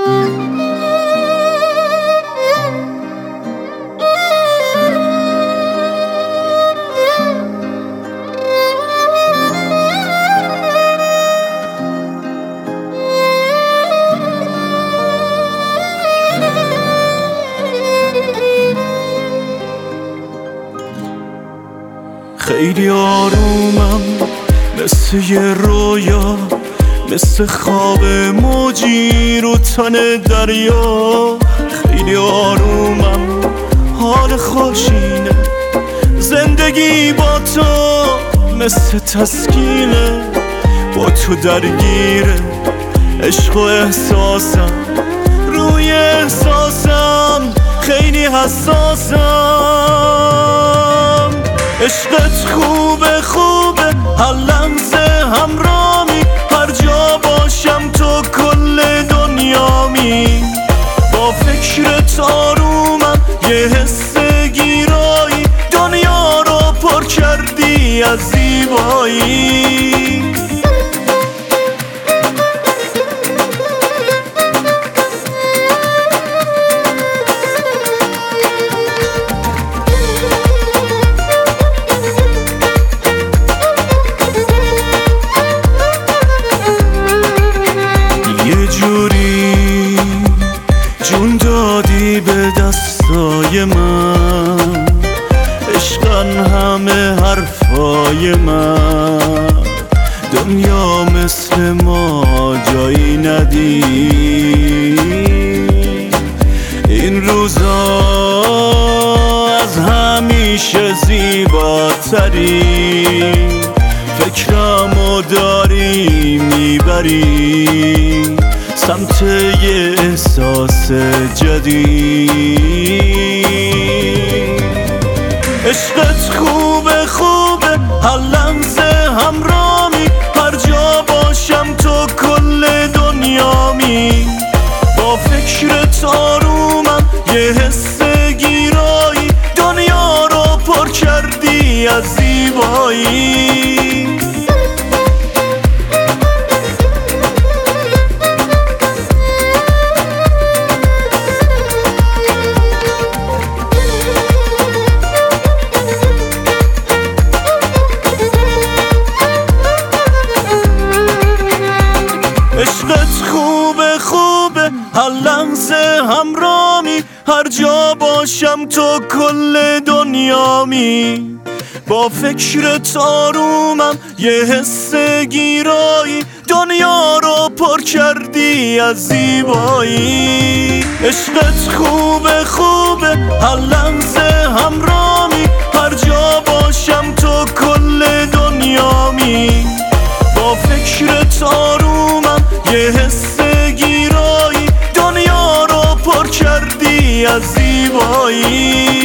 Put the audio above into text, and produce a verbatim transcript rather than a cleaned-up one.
خیلی آرومم مثل یه رویا، مثل خواب موجی رو تن دریا. خیلی آرومم، حال خوشینه، زندگی با تو مثل تسکینه. با تو درگیره عشق و احساسم، روی احساسم خیلی حساسم. عشقت خوبه خوبه، هر لحظه همرامی، هر جا باشم تو کل دنیامی. با فکرت آرومم، یه حس گیرایی، دنیا رو پر کردی از زیبایی. جون دادی به دستای من، عشقن همه حرفای من. دنیا مثل ما جایی ندید، این روزا از همیشه زیباتری. فکرمو داری میبری سمت یه احساس جدید. عشقت خوبه خوبه، هر لحظه همرامی، هر جا باشم تو کل دنیامی. با فکرت آرومم، یه حس گیرایی، دنیا رو پر کردی از زیبایی. عشقت خوبه خوبه، هر لحظه همرامی، هر جا باشم تو کل دنیامی. با فکرت آرومم، یه حس گیرایی، دنیا رو پر کردی از زیبایی. عشقت خوبه خوبه، هر لحظه همرامی، هر جا باشم تو کل دنیامی. با فکرت آرومم، یه حس گیرایی، دنیا رو پر کردی از زیبایی.